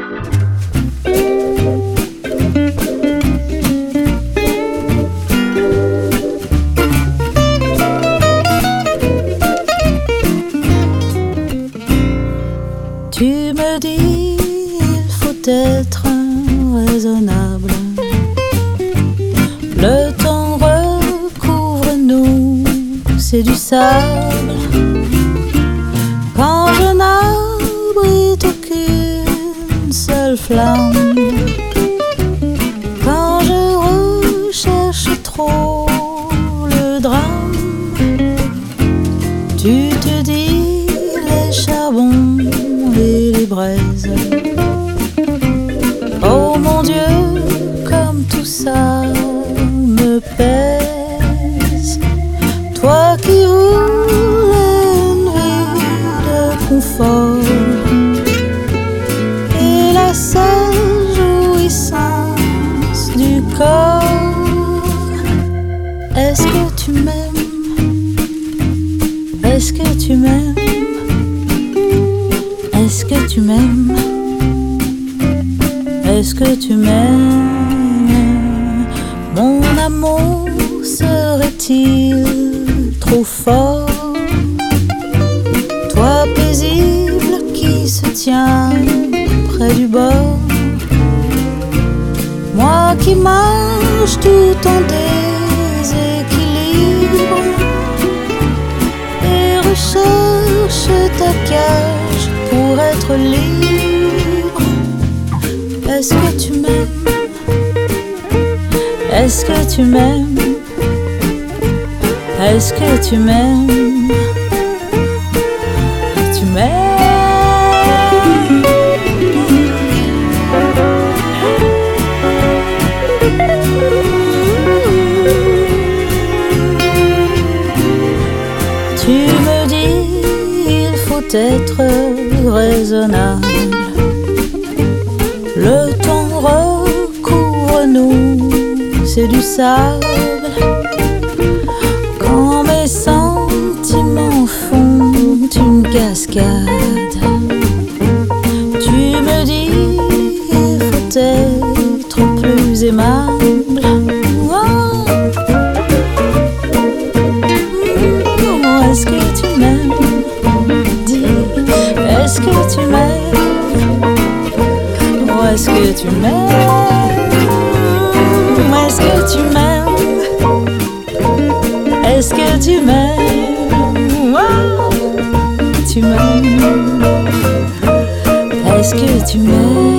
Tu me dis, il faut être raisonnable. Le temps recouvre nous, c'est du sable. Quand je n'abrite aucune seule flamme, quand je recherche trop le drame, tu te dis les charbons et les braises. Oh mon Dieu, comme tout ça me pèse. Toi qui voulais une vie de confort et la seule jouissance du corps. Est-ce que tu m'aimes? Est-ce que tu m'aimes? Est-ce que tu m'aimes? Est-ce que tu m'aimes? Mon amour serait-il trop fort? Toi paisible qui se tient près du bord, moi qui marche tout en déséquilibre et recherche ta cage pour être libre. Est-ce que tu m'aimes? Est-ce que tu m'aimes? Est-ce que tu m'aimes? Tu m'aimes? Tu me dis, il faut être raisonnable. Le temps recouvre nous, c'est du sable. Quand mes sentiments font une cascade, tu me dis, il faut être plus aimable. Oh. Est-ce que tu m'aimes? Dis, est-ce que tu m'aimes? Est-ce que tu m'aimes? Est-ce que tu m'aimes? Est-ce que tu m'aimes? Oh, tu m'aimes? Est-ce que tu m'aimes?